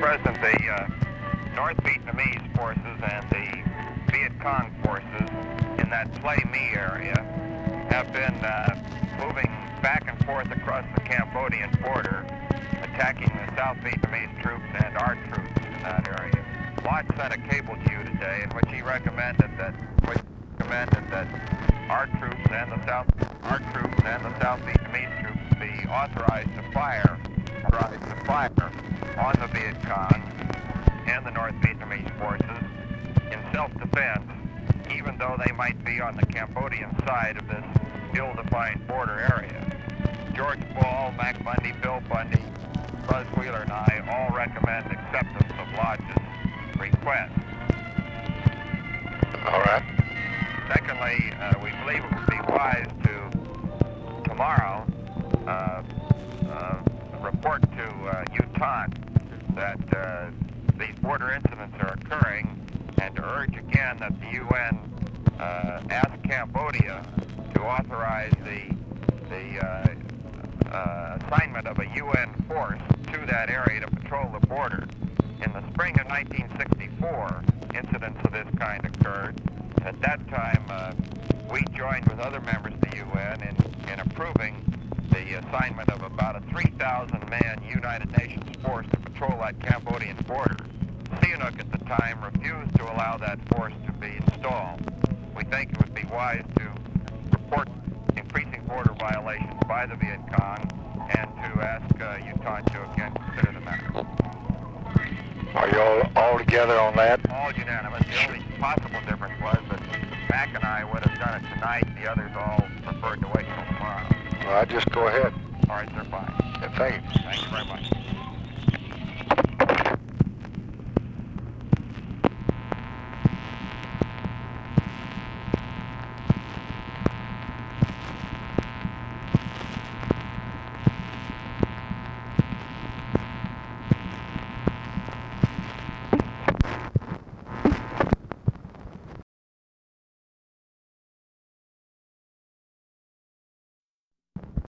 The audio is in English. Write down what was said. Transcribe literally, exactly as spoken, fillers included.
present, the uh, North Vietnamese forces and the Viet Cong forces in that Plei My area have been uh, moving back and forth across the Cambodian border, attacking the South Vietnamese troops and our troops in that area. Lott sent a cable to you today in which he recommended that, which recommended that our troops and the South, our troops and the South Vietnamese troops be authorized to fire, authorized to fire on the Viet Cong and the North Vietnamese forces in self-defense, even though they might be on the Cambodian side of this ill-defined border area. George Ball, Mac Bundy, Bill Bundy, Buzz Wheeler, and I all recommend acceptance of Lott's request. All right. Secondly, uh, we believe it would be wise to tomorrow uh, uh, report to uh, U T A N that uh, these border incidents are occurring, and to urge again that the U N uh, ask Cambodia to authorize the the uh, uh, assignment of a U N force to that area to patrol the border. In the spring of nineteen sixty-four, incidents of this kind occurred. At that time, uh, we joined with other members of the U N in, in approving the assignment of about a three thousand man United Nations force to patrol that Cambodian border. Sihanouk at the time refused to allow that force to be installed. We think it would be wise to report increasing border violations by the Viet Cong and to ask uh, U T A N to again consider the matter. Are you all, all together on that? All unanimous. The only possible difference was that Mac and I would have done it tonight. The others all preferred to wait till tomorrow. Well, I just go ahead. All right, sir, fine. Yeah, thank you. Thank you very much.